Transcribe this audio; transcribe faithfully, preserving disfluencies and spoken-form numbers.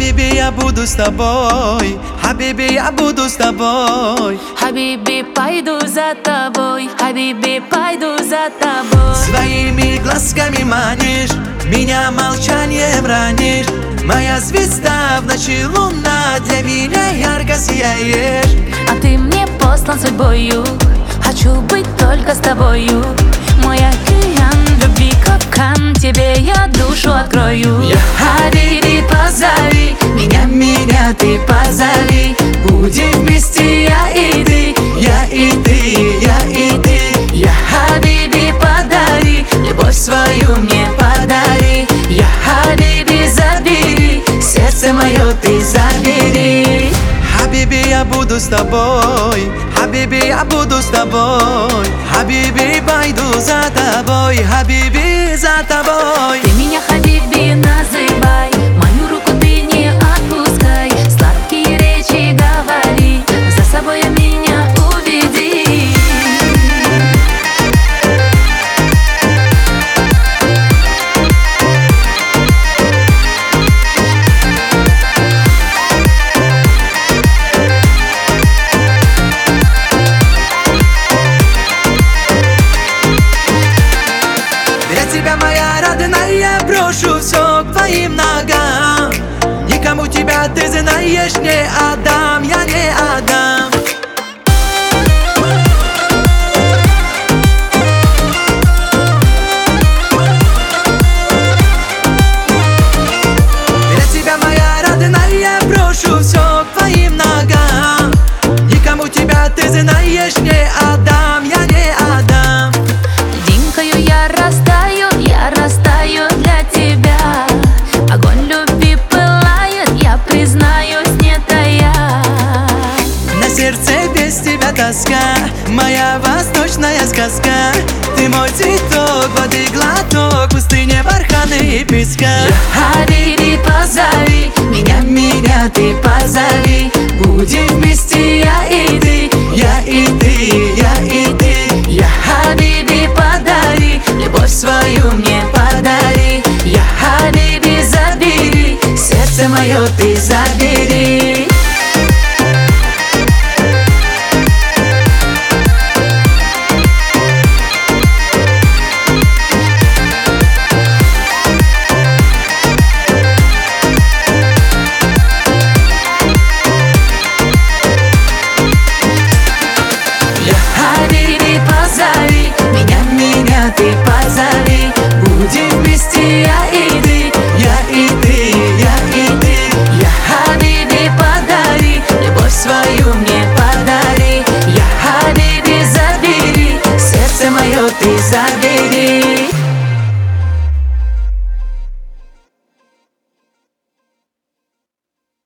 Хабиби, я буду с тобой, Хабиби, я буду с тобой. Хабиби, пойду за тобой, Хабиби, пойду за тобой. Своими глазками манишь, меня молчанием ранишь. Моя звезда в ночи, луна, для меня ярко сияешь. А ты мне послан судьбою, хочу быть только с тобою. Мой океан любви капкан, тебе я душу открою. Я Хабиби, позови меня, меня ты позови. Будем вместе я и ты, я и ты, я и ты. Я Хабиби, подари Любовь свою мне подари. Я Хабиби, забери Сердце мое ты забери. Хабиби, я буду с тобой, Хабиби, я буду с тобой. Хабиби, пойду за тобой, Хабиби, за тобой. Ты меня, Хабиби, называй, мою руку ты не отпускай. Сладкие речи говори, за собой меня уведи. Для тебя, моя родная, брошу все к твоим ногам. Никому тебя, ты знаешь, не отдам, я не отдам. Для тебя, моя родная, брошу все к твоим ногам. Никому тебя, ты знаешь, не отдам, я не отдам. Динкою я растаю, я растаю для тебя. Огонь любви пылает, я признаюсь, не тая. На сердце без тебя тоска, моя восточная сказка. Ты мой цветок, воды глоток, пустыня, барханы и песка. Хабиби, позови Меня, меня ты позови.